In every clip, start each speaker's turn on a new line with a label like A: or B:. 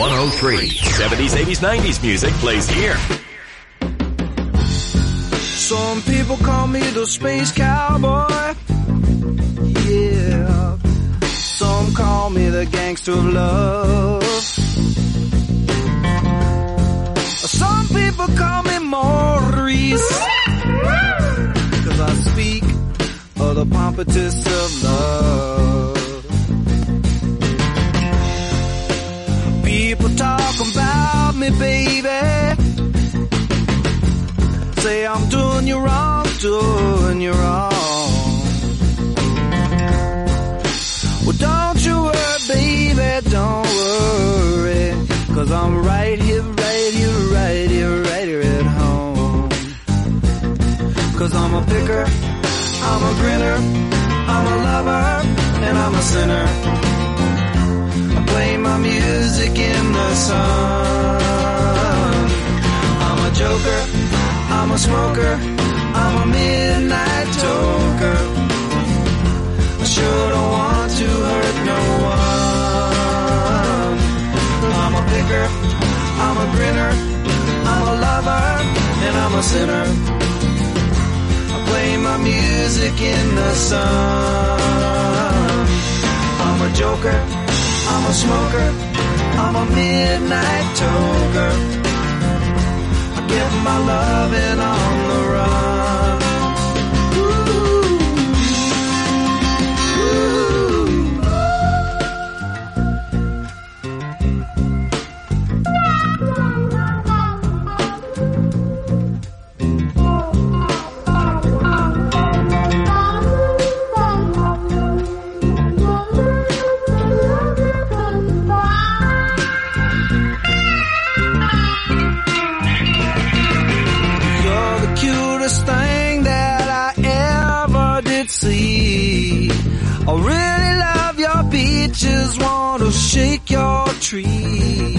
A: 103. 70s, 80s, 90s music plays here.
B: Some people call me the space cowboy. Yeah. Some call me the gangster of love. Some people call me Maurice, 'cause I speak of the pompatus of love. People talk about me, baby. Say I'm doing you wrong, doing you wrong. Well, don't you worry, baby, don't worry, 'cause I'm right here, right here, right here, right here at home. 'Cause I'm a picker, I'm a grinner, I'm a lover, and I'm a sinner. I play my music in the sun. I'm a joker, I'm a smoker, I'm a midnight toker. I sure don't want to hurt no one. I'm a picker, I'm a grinner, I'm a lover, and I'm a sinner. I play my music in the sun. I'm a joker, I'm a smoker, I'm a midnight toker. I get my loving on the run. Thing that I ever did see. I really love your peaches, want to shake your tree.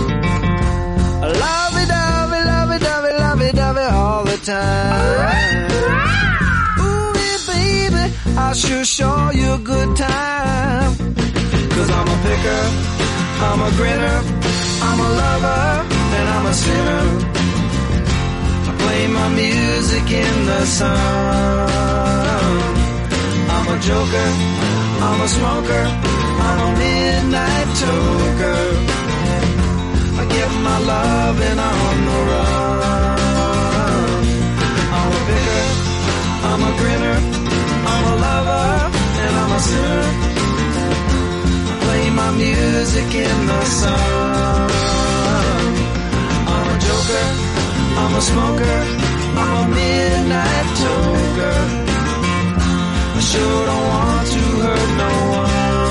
B: Lovey dovey, lovey dovey, lovey dovey all the time. Ooh, baby, I sure show you a good time. 'Cause I'm a picker, I'm a grinner, I'm a lover, and I'm a sinner. Play my music in the sun. I'm a joker, I'm a smoker, I'm a midnight toker. I get my loving on the run. I'm a picker, I'm a grinner, I'm a lover, and I'm a sinner. I play my music in the sun. I'm a joker, I'm a smoker, I'm a midnight toker. I sure don't want to hurt no one.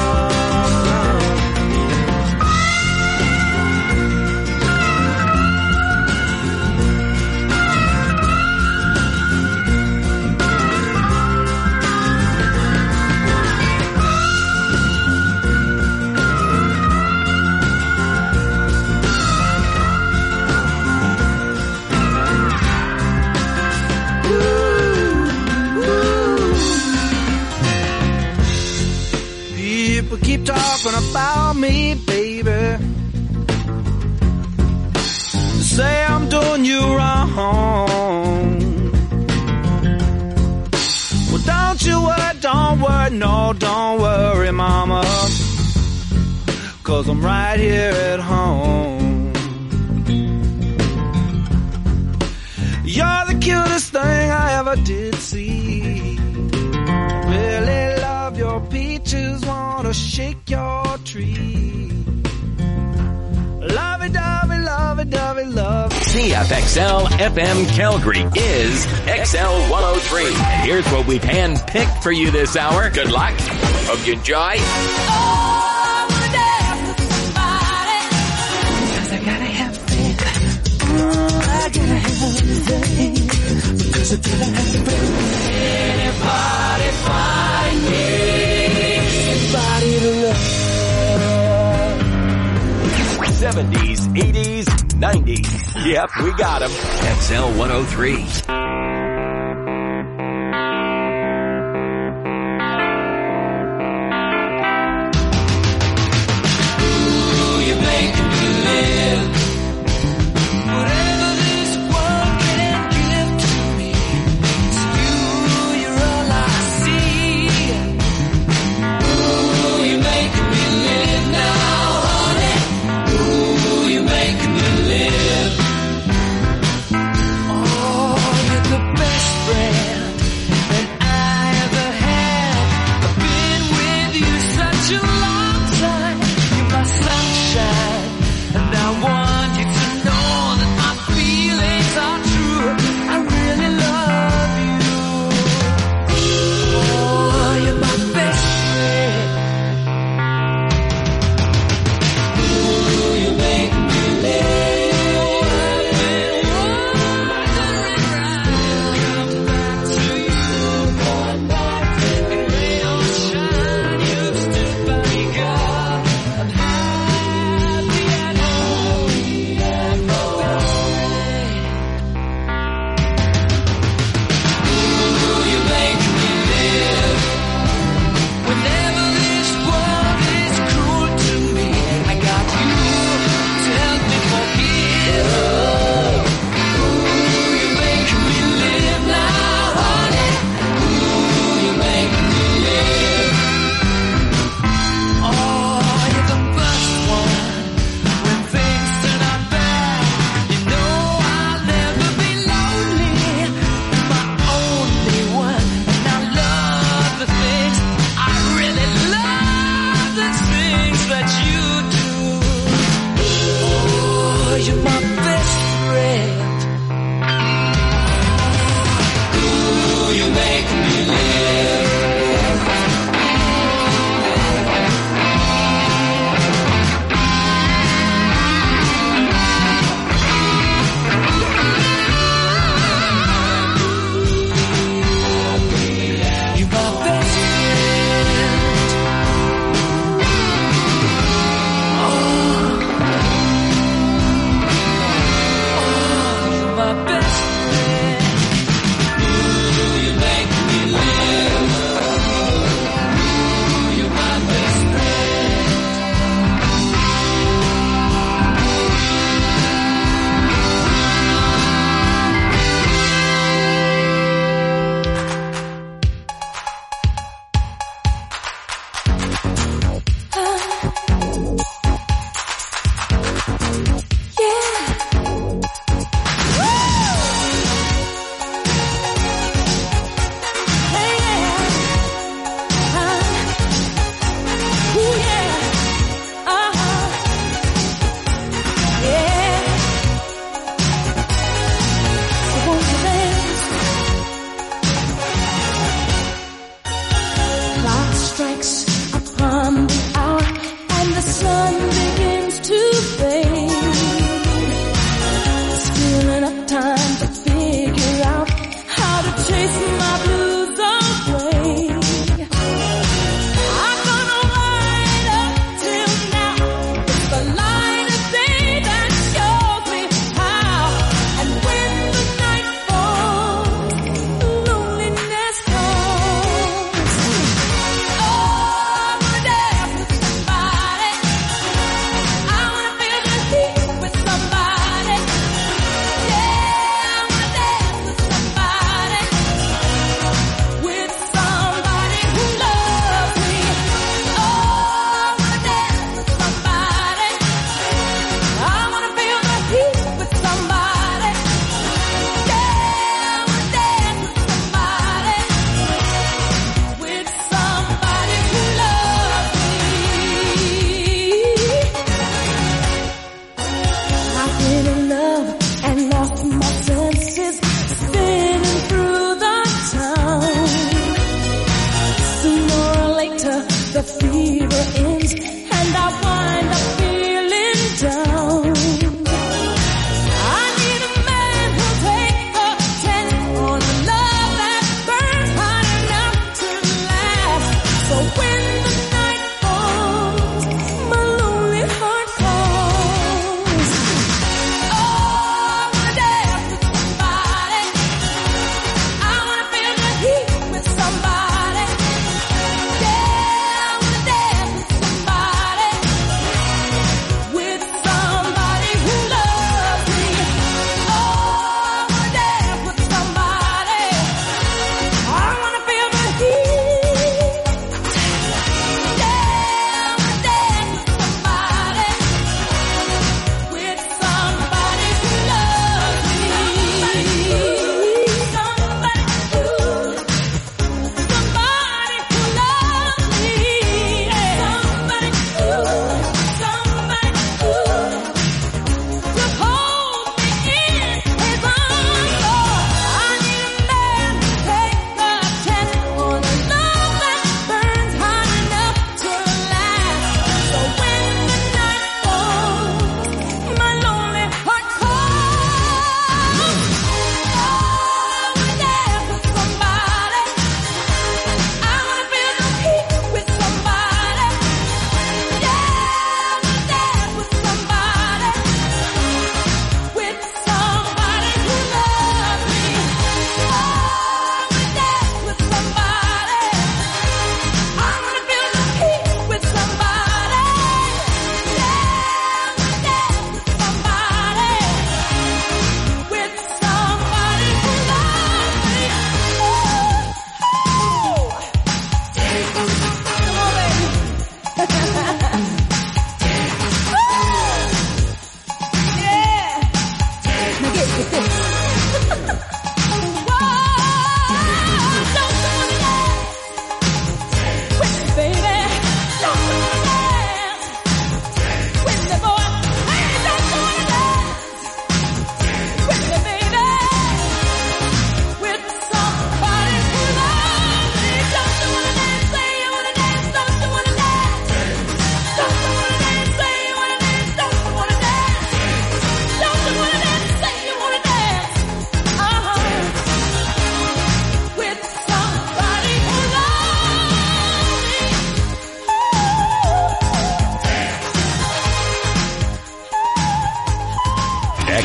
B: Keep talking about me, baby. Say I'm doing you wrong. Well, don't you worry, don't worry, no, don't worry, mama. 'Cause I'm right here at home. You're the cutest thing I ever did see. Really love your peaches, wanna shake your tree. Lovey-dovey, lovey-dovey, love.
A: CFXL FM Calgary is XL 103. And here's what we've hand-picked for you this hour. Good luck. Hope you enjoy.
B: Anybody find me? Somebody to love.
A: 70s, 80s, 90s. Yep, we got them. XL 103.
B: Ooh, you make me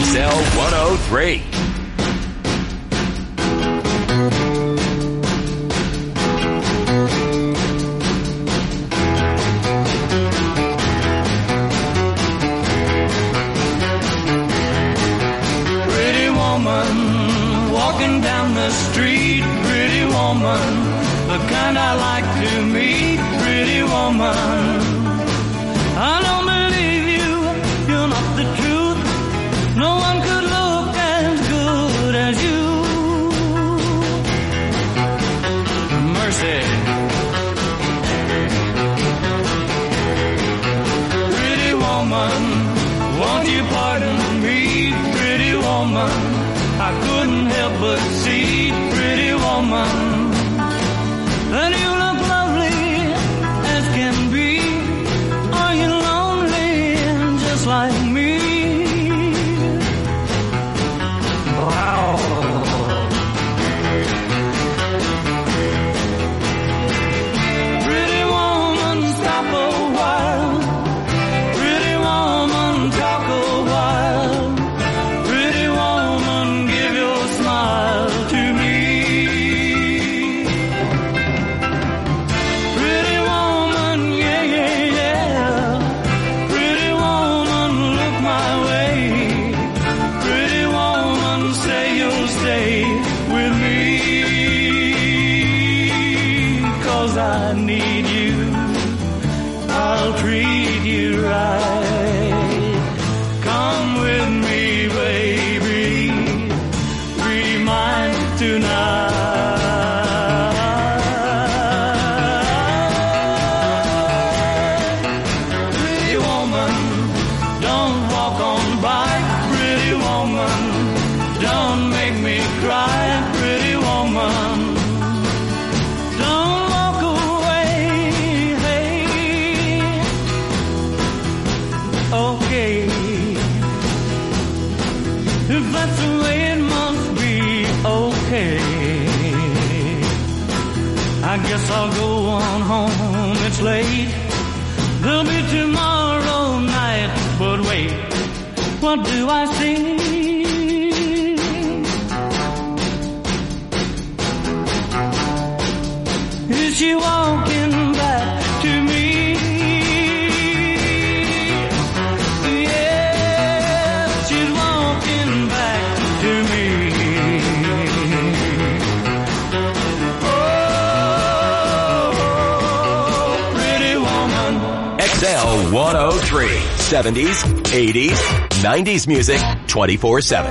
A: XL 103.
B: Pretty woman, walking down the street. Pretty woman, the kind I like to meet. Pretty woman, I don't believe you, you're not the truth. No one could look as good as you. Mercy. Pretty woman, won't you pardon me? Pretty woman, I couldn't help but see. Pretty woman, that you look lovely as can be. Are you lonely just like me? Wow. Pretty woman, stop a while. Pretty woman, talk a while. Pretty woman, give your smile to me. Pretty woman, yeah, yeah, yeah. Pretty woman, look my way. Pretty woman, say you'll stay with me. 'Cause I need you, I'll treat you right. Come with me, baby, be mine tonight. Pretty woman, don't walk on by. Pretty woman, don't make me cry. Pretty woman, don't walk away. Hey, okay, if that's the way it must be, okay. I guess I'll go on home, it's late. There'll be tomorrow night, but wait, what do I see? Is she walking back to me? Yes, she's walking back to me. Oh, pretty woman.
A: XL 103. 70s, 80s, 90s music 24/7.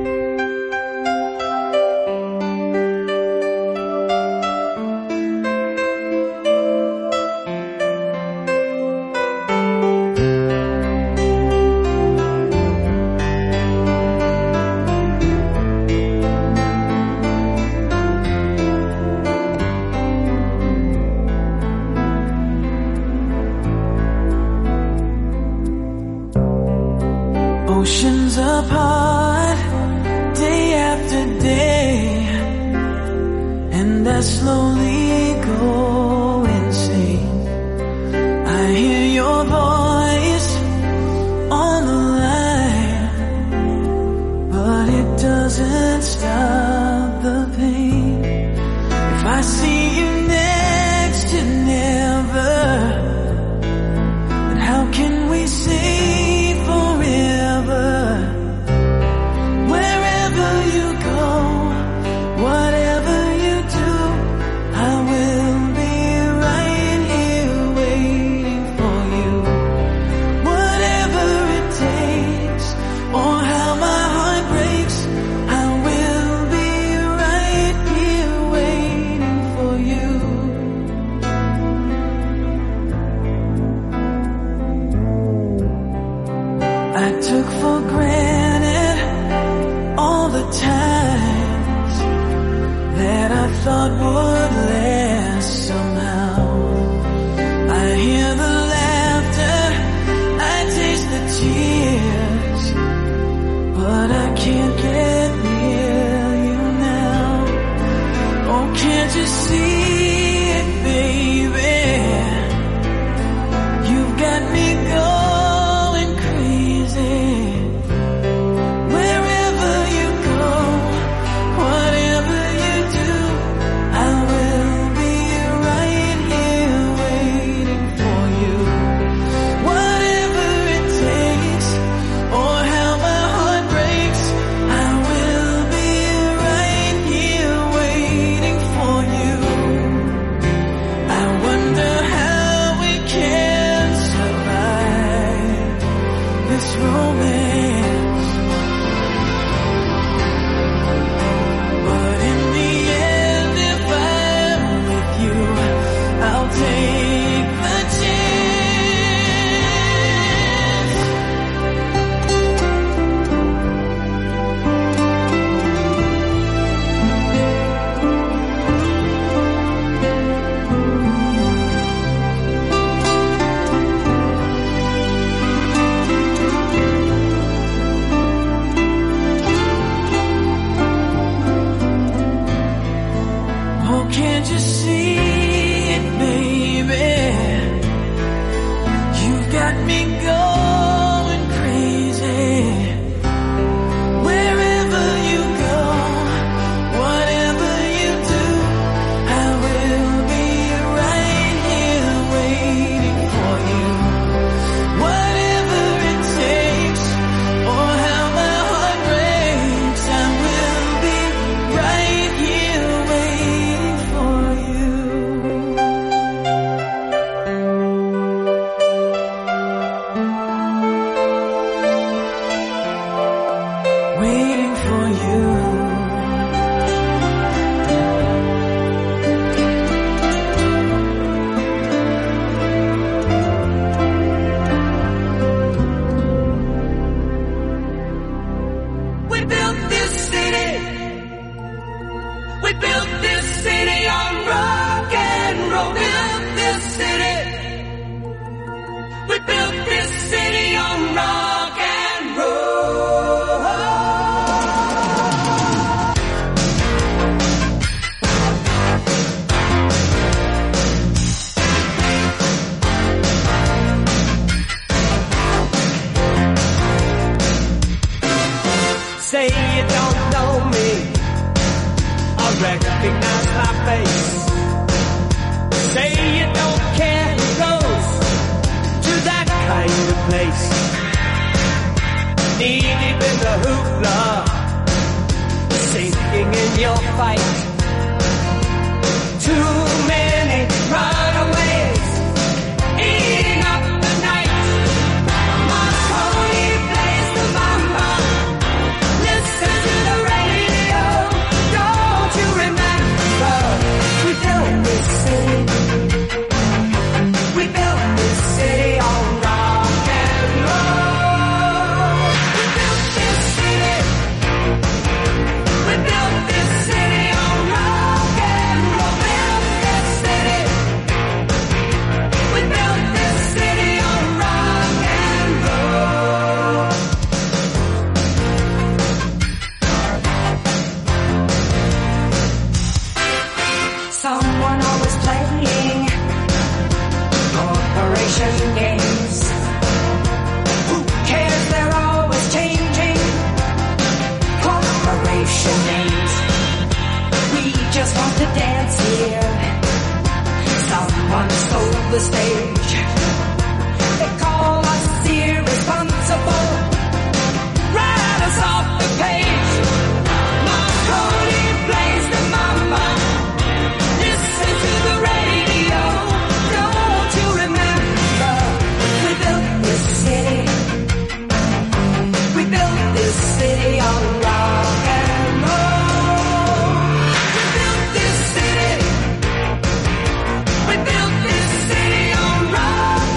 C: Oceans apart, day after day, and I slowly go insane. I hear your voice on the line, but it doesn't stop the pain. If I see you next to never, then how can we say forever? I'll take the chance. Oh, can't you see it, baby? You've got me going crazy. Wherever you go, whatever you do, I will be right here waiting for you. Whatever it takes, or how my heart breaks, I will be right here waiting for you. Waiting for you. We built this city. We built this city on rock and roll. Built this city. We built this city on rock and roll.
B: Say you don't know me, I recognize my face. Say you don't care who goes to that kind of place. Knee deep in the hoopla, sinking in your fight. Too many runaways, eating up the night. Marconi plays the mama. Listen to the radio. Don't you remember? We built this city. We built this city on rock and roll. We built this city. We built this city on rock and roll. Built this city. We built this city on rock and roll. Someone always playing corporation games. Who cares? They're always changing corporation names. We just want to dance here. Someone stole the stage. They call us irresponsible. Write us off the page. Marconi plays the mama. Listen to the radio. Don't you remember? We built this city. We built this city on rock and roll. We built this city. We built this city on rock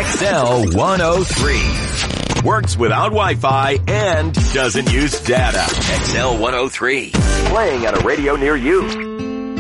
A: XL 103. Works without Wi-Fi and doesn't use data. XL 103. Playing at a radio near you.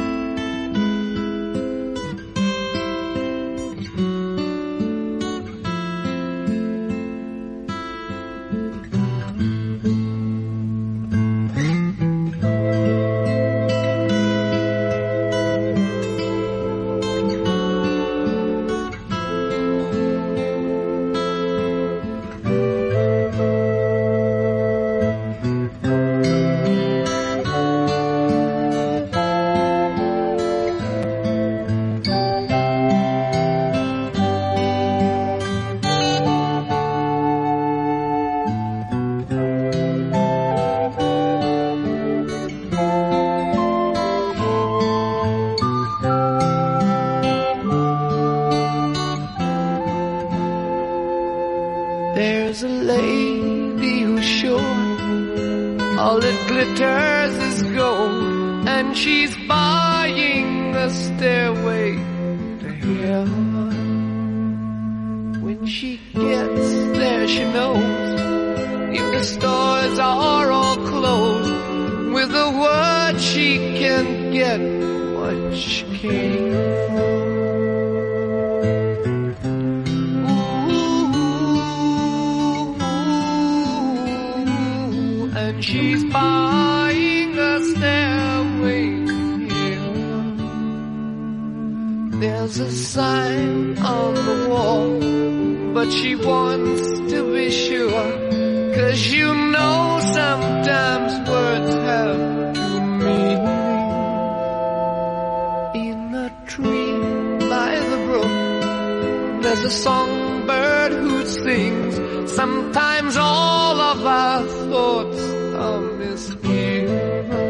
B: There's a lady who's sure all that glitters is gold, and she's buying a stairway to heaven. When she gets there, she knows if the stores are all closed, with a word she can get what she came for. She's buying a stairway here. There's a sign on the wall, but she wants to be sure, 'cause you know sometimes words have two meanings. In a tree by the brook, there's a songbird who sings. Sometimes all of our thoughts are misgiven.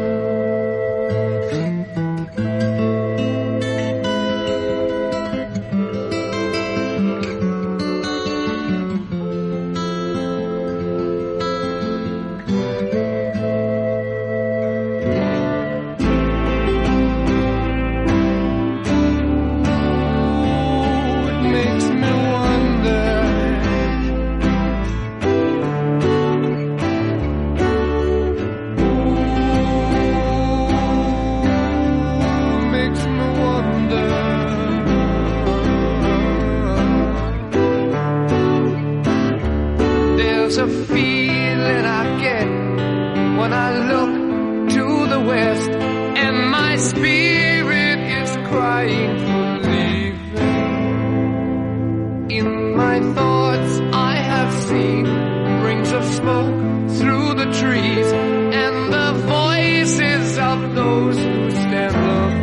B: There's a feeling I get when I look to the west, and my spirit is crying for leaving. In my thoughts I have seen rings of smoke through the trees, and the voices of those who stand looking.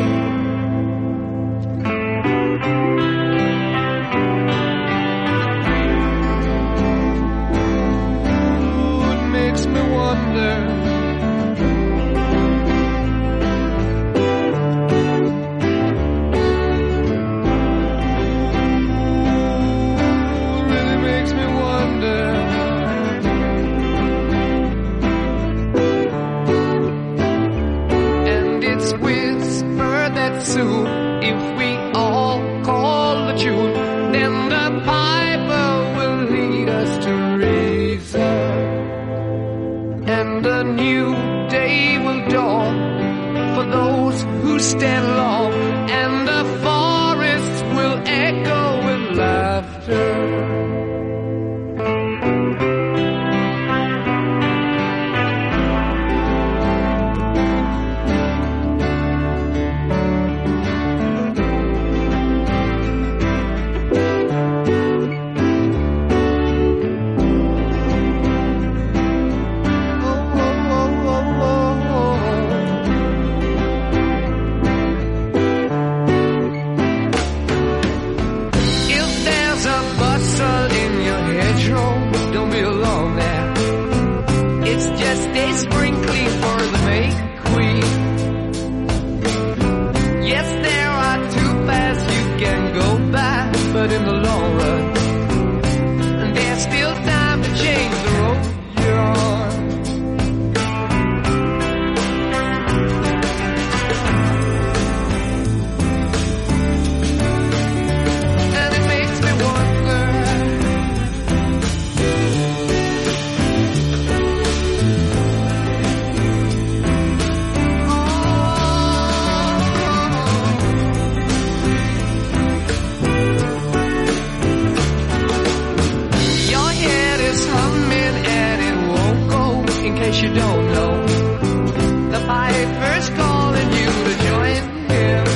B: Soon, if we all call the tune, then the piper will lead us to reason, and a new day will dawn for those who stand long, and the forests will echo with laughter.
C: that you don't know. The piper's calling you to join him.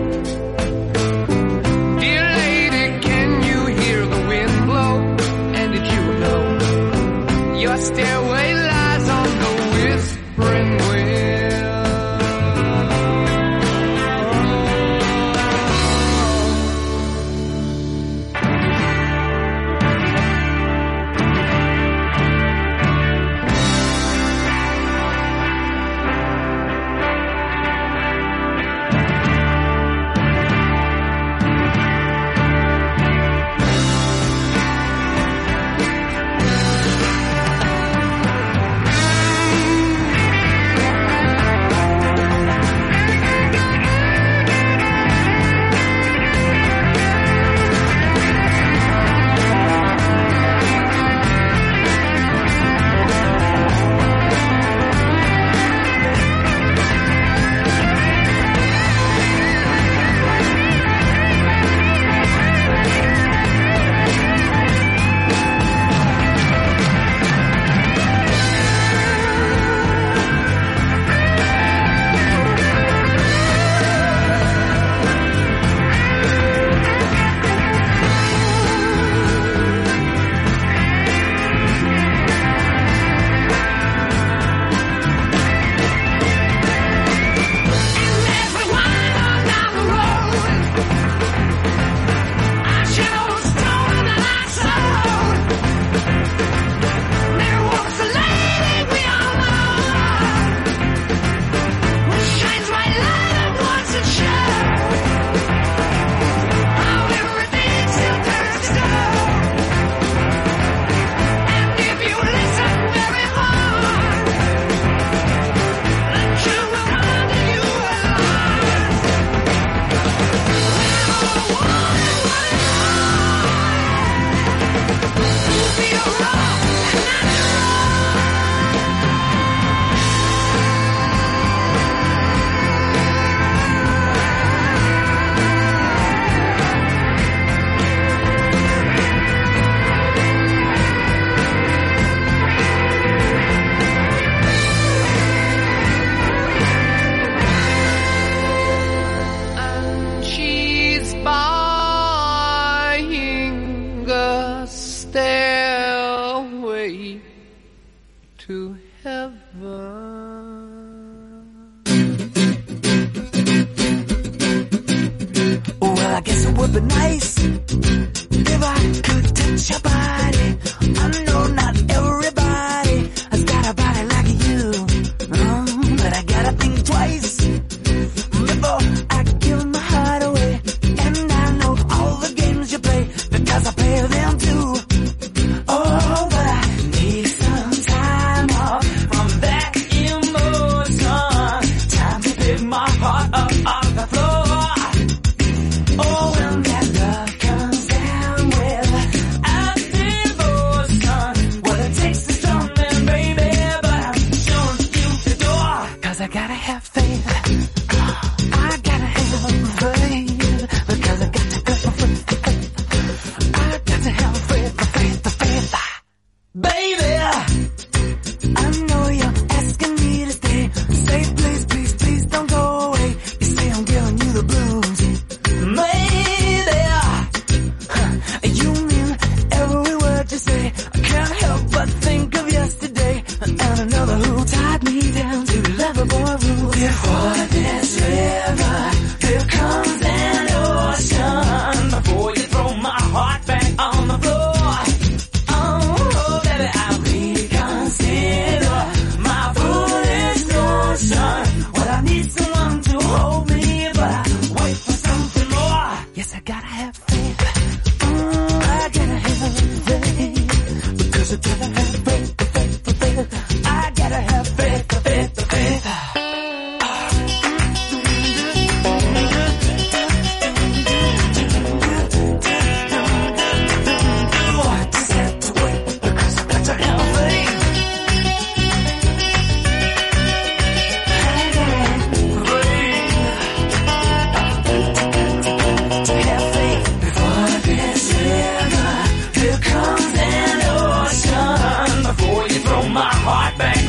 C: Dear lady, can you hear the wind blow? And did you know your stairway lies on the whispering wind?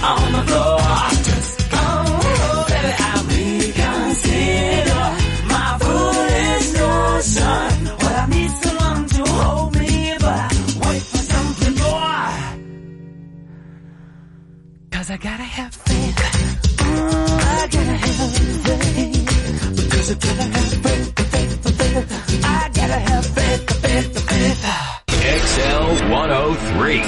D: on the floor. Oh, baby, I reconsider my foolish notion. Well, I need someone to hold me, but I wait for something more. 'Cause I gotta have faith. I gotta have faith. Because I gotta have faith. I gotta have faith.
A: XL 103.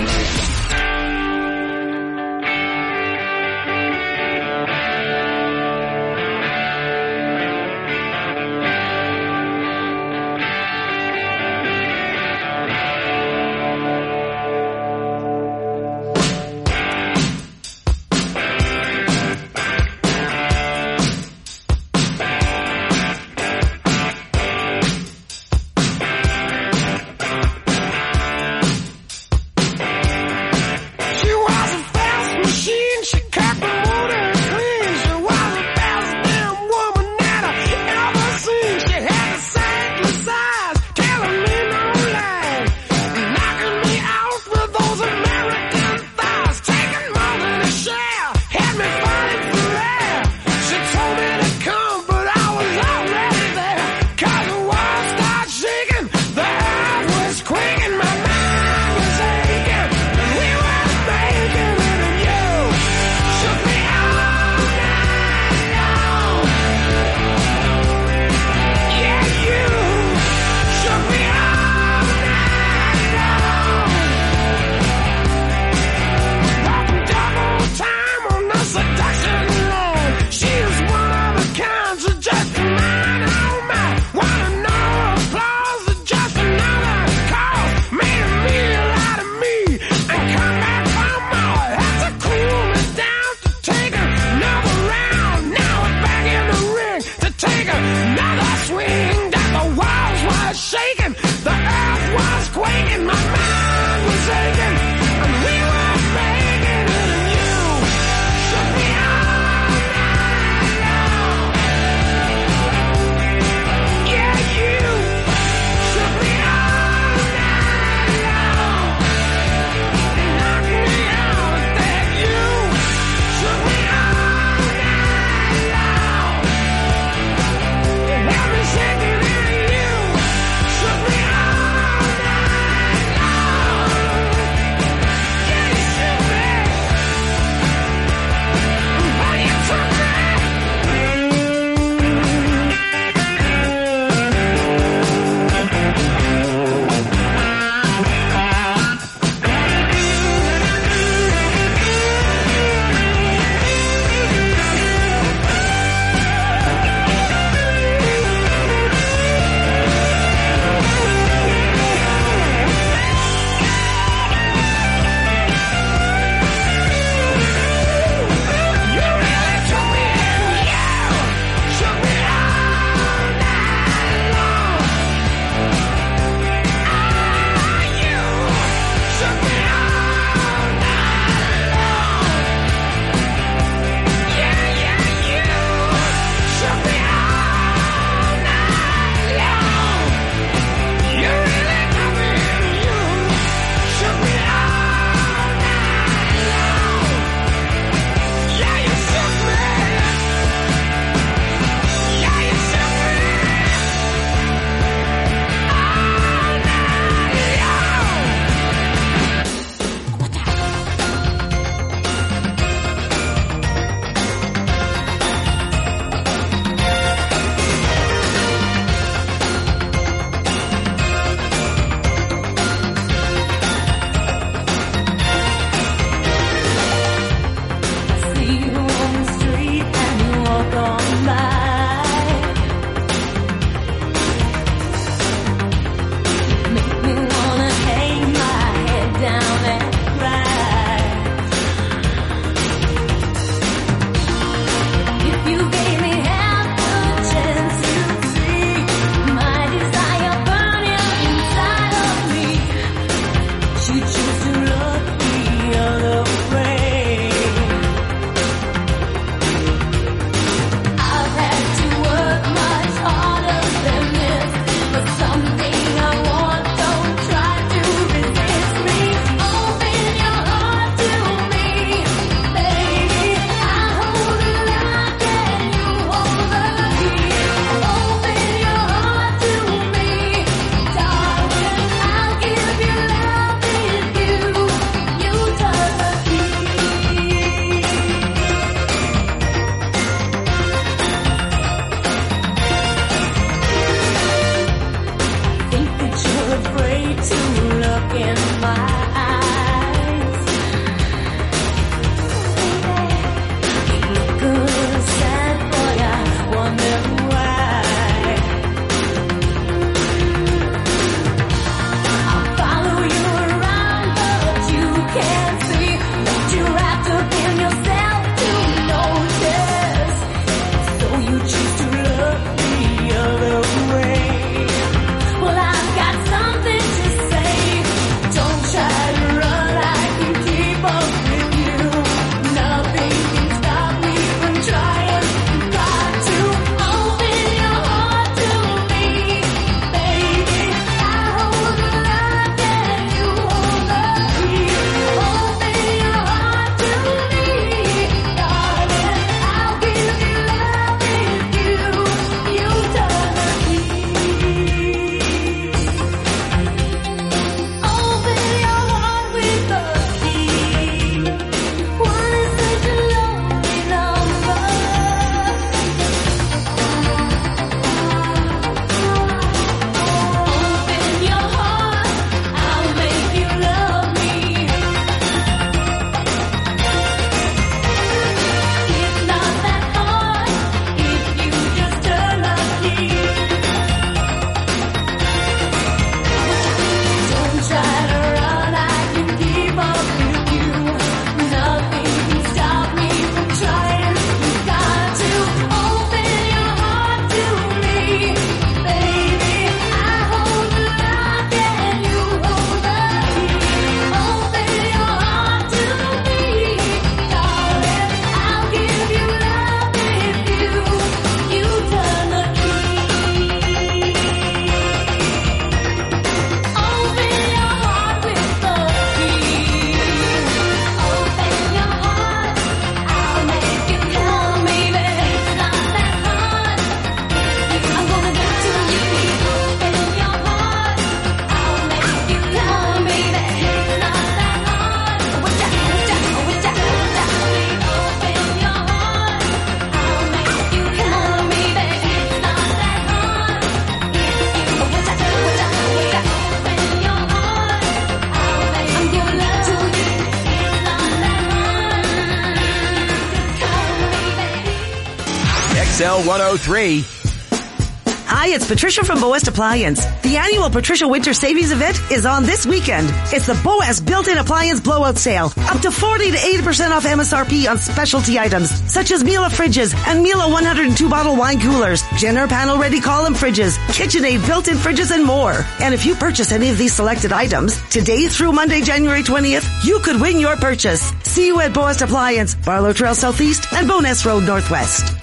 A: XL 103.
E: Hi, it's Patricia from Boest Appliance. The annual Patricia Winter Savings Event is on this weekend. It's the Boest Built-In Appliance Blowout Sale. Up to 40 to 80% off MSRP on specialty items, such as Miele fridges and Miele 102-bottle wine coolers, Jenner panel-ready column fridges, KitchenAid built-in fridges, and more. And if you purchase any of these selected items, today through Monday, January 20th, you could win your purchase. See you at Boest Appliance, Barlow Trail Southeast, and Bowness Road Northwest.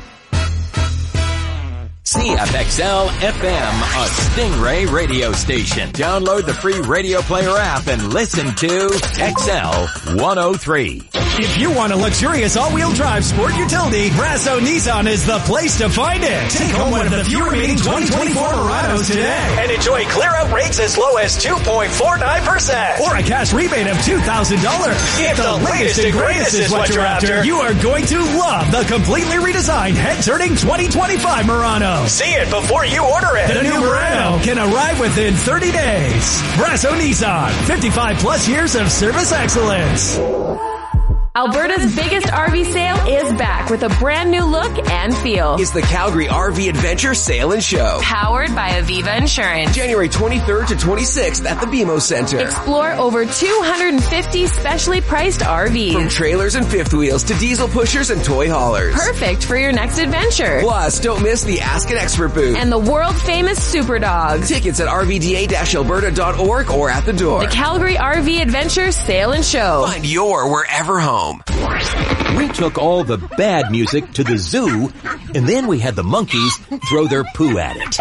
A: CFXL FM, a Stingray radio station. Download the free Radio Player app and listen to XL 103.
F: If you want a luxurious all-wheel drive sport utility, Brasso Nissan is the place to find it. Take home one of the few remaining 2024 Muranos today and enjoy clear-out rates as low as 2.49% or a cash rebate of $2,000. If the latest and greatest is what you're after, you are going to love the completely redesigned head-turning 2025 Murano. See it before you order it. The new Murano can arrive within 30 days. Brasso Nissan, 55 plus years of service excellence.
G: Alberta's biggest RV sale is back with a brand new look and feel.
H: It's the Calgary RV Adventure Sale and Show.
G: Powered by Aviva Insurance.
H: January 23rd to 26th at the BMO Center.
G: Explore over 250 specially priced RVs.
H: From trailers and fifth wheels to diesel pushers and toy haulers.
G: Perfect for your next adventure.
H: Plus, don't miss the Ask an Expert booth.
G: And the world famous Super Dogs.
H: Tickets at rvda-alberta.org or at the door.
G: The Calgary RV Adventure Sale and Show.
H: Find your wherever home.
A: We took all the bad music to the zoo, and then we had the monkeys throw their poo at it.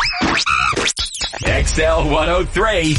A: XL 103.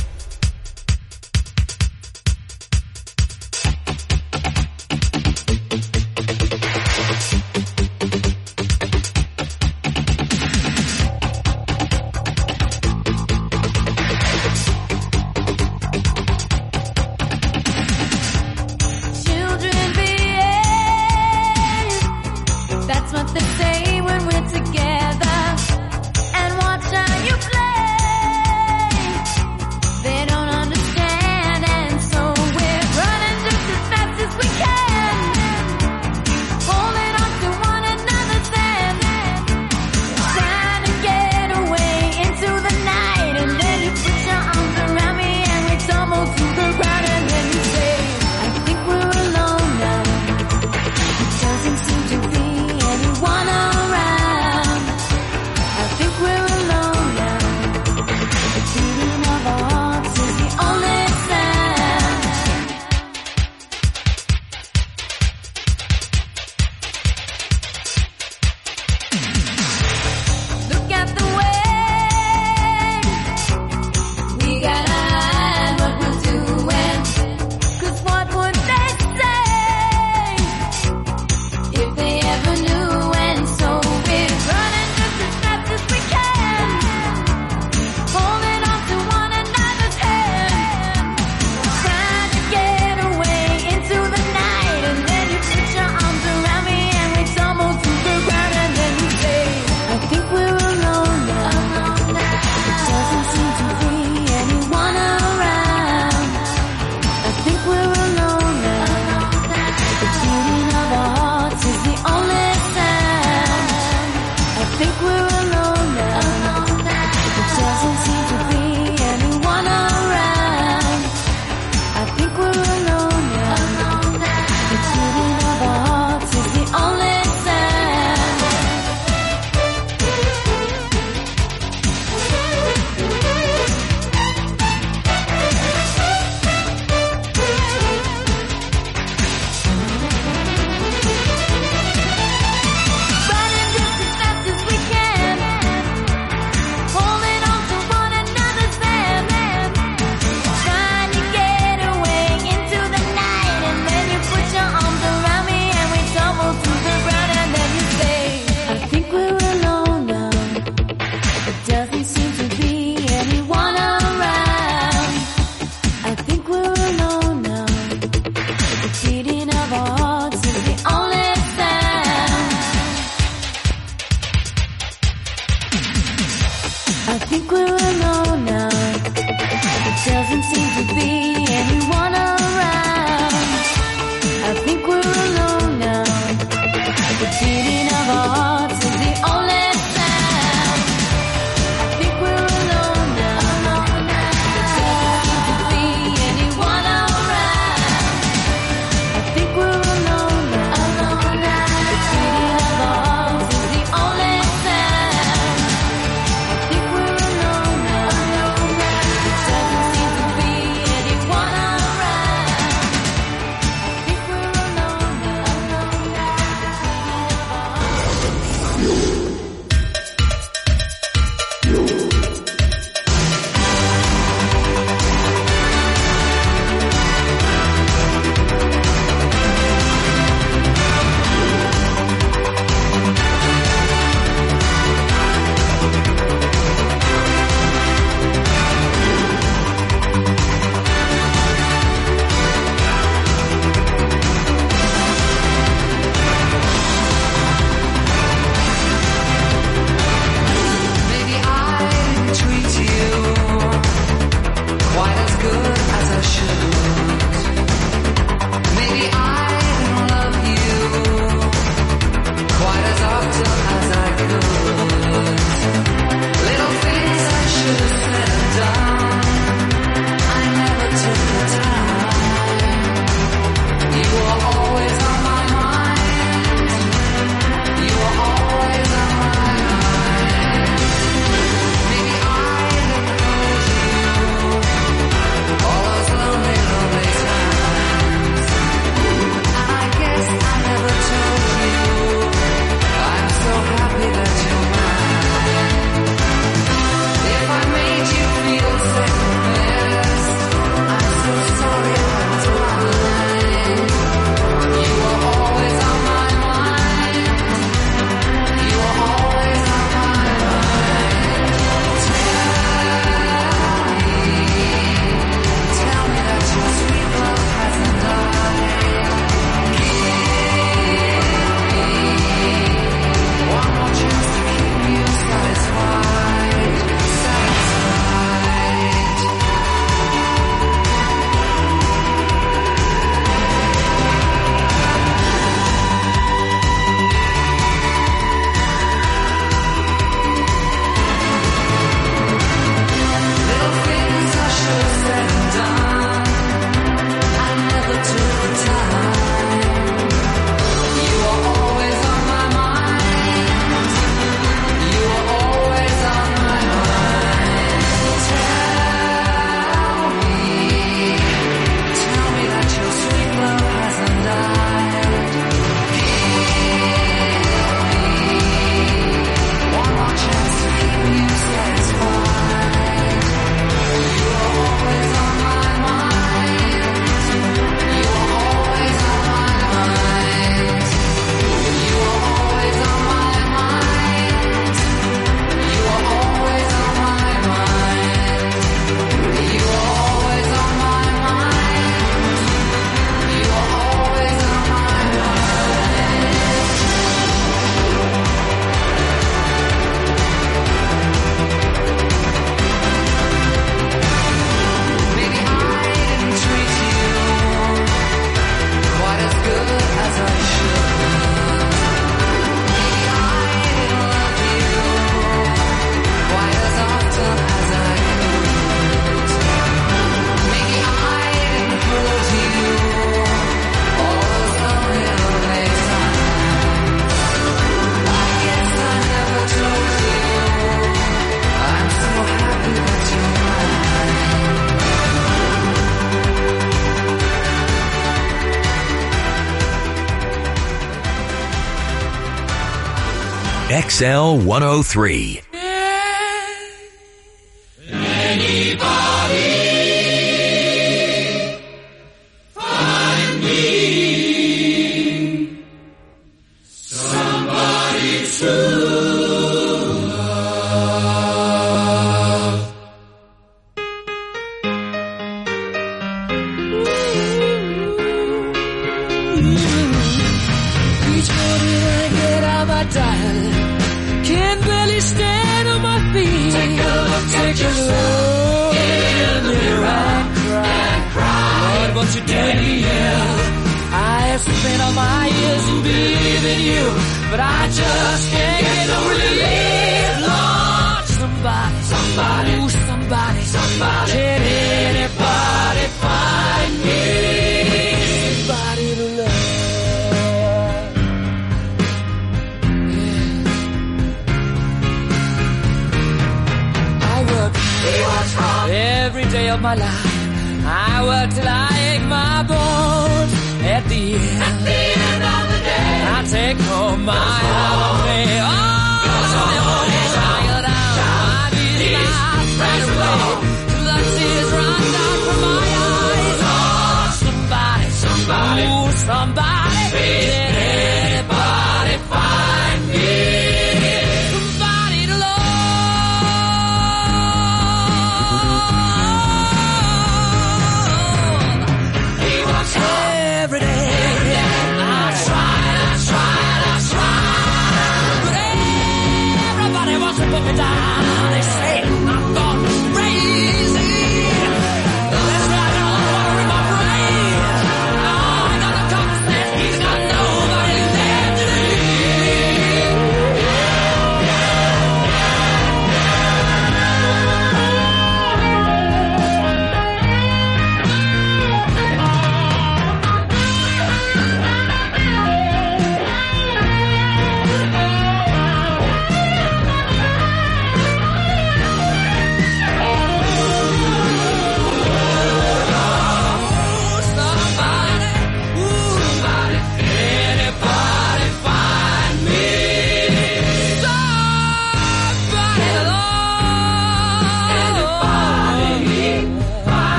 A: XL 103.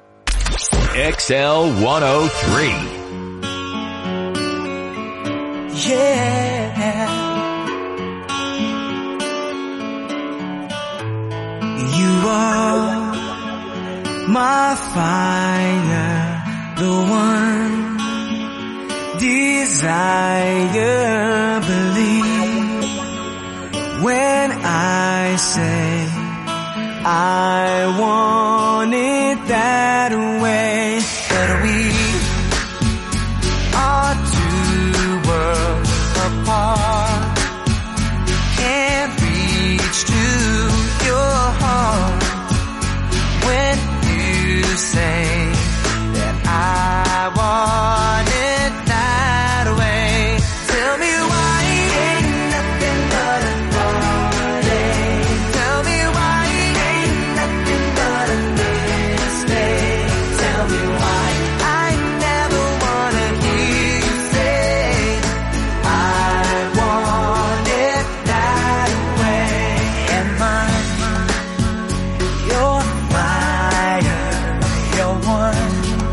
A: XL 103.
B: yeah. You are my fire, the one desire. Believe when I say I want it that way. But we are two worlds apart. Can't reach to your heart when you say that I want it that way. Tell me why ain't nothing but a heartache. Tell me why ain't nothing but a mistake. Tell me why I never wanna hear you say I want it that way. And mine, your fire, your one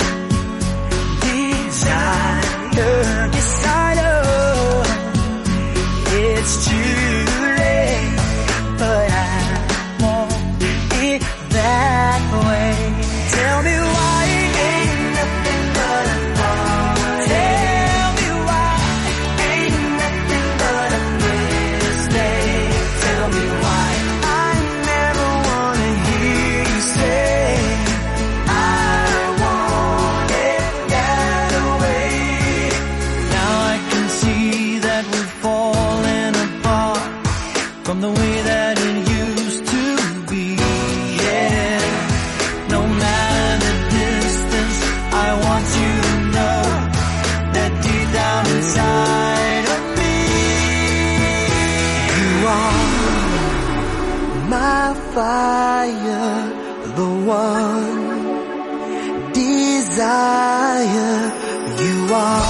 B: desire. Yes, I know it's too late, but I want it that way. Tell me why ain't nothing but a heartache. Tell me why ain't nothing but a mistake. Tell me why I never wanna hear you say I want it that way. Now I can see that we've fallen apart from the way that it used to be. Yeah, no matter the distance, I want you to know that deep down inside of me, you are my fire, the one desire. You are